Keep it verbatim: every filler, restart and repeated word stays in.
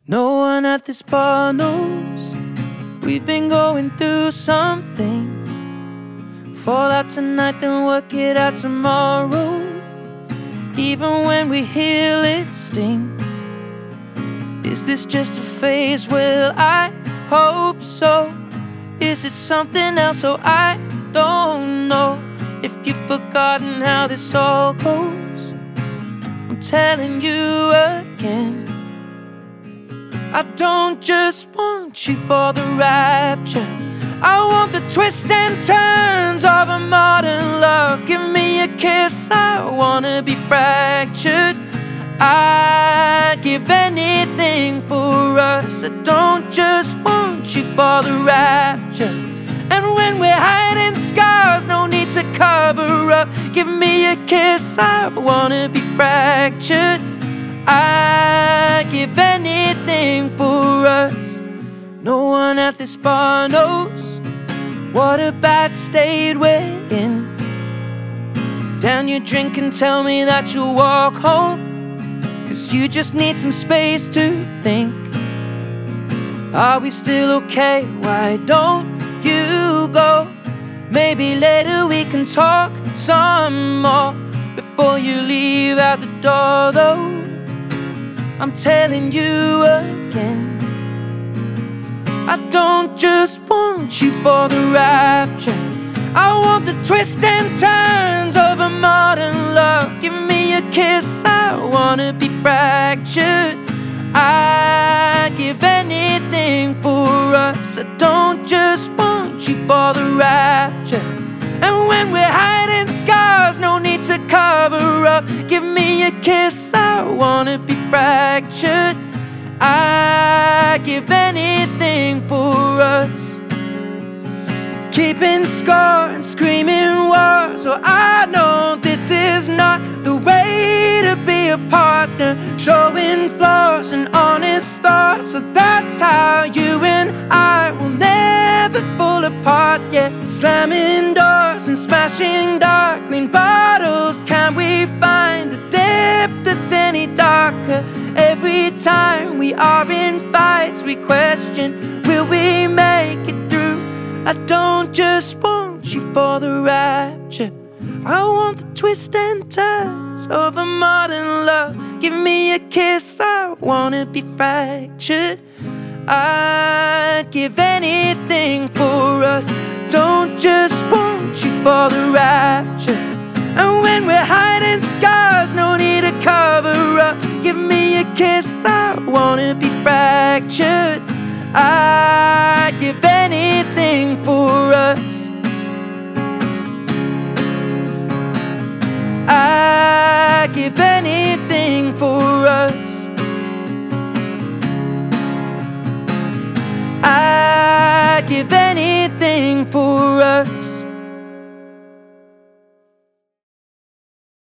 No one at this bar knows we've been going through some things. Fall out tonight, then work it out tomorrow. Even when we heal, it stings. Is this just a phase? Well, I hope so. Is it something else? Oh, I don't know. If you've forgotten how this all goes, I'm telling you again. I don't just want you for the rapture, I want the twists and turns of a modern love. Give me a kiss, I wanna be fractured. I'd give anything for us. I don't just want you for the rapture. And when we're hiding scars, no need to cover up. Give me a kiss, I wanna be fractured. I'd give anything for us. No one at this bar knows what a bad state we're in. Down your drink and tell me that you'll walk home, 'cause you just need some space to think. Are we still okay? Why don't you go? Maybe later we can talk some more. Before you leave out the door though, I'm telling you again, I don't just want you for the rapture, I want the twists and turns of a modern love. Give me a kiss, I wanna be fractured. I'd give anything for us. I don't just want you for the rapture. And when we're hiding scars, no need to cover up. Give me a kiss, I wanna be fractured. I'd give anything for us. Keeping score and screaming war, so I know this is not the way to be a partner. Showing flaws and honest thoughts, so that's how you and I will never fall apart. Yeah, slamming doors and smashing dark green bottles. Can we find a depth that's any darker? Every time we are in fights, we question, will we make it through? I don't just want you for the rapture, I want the twists and turns of a modern love. Give me a kiss, I wanna be fractured. I'd give anything for us. Don't just want you for the rapture. And when we're hiding scars, no need to cover up. Give me a kiss, I wanna be fractured. I'd give anything for us. I'd give anything for us. I'd give anything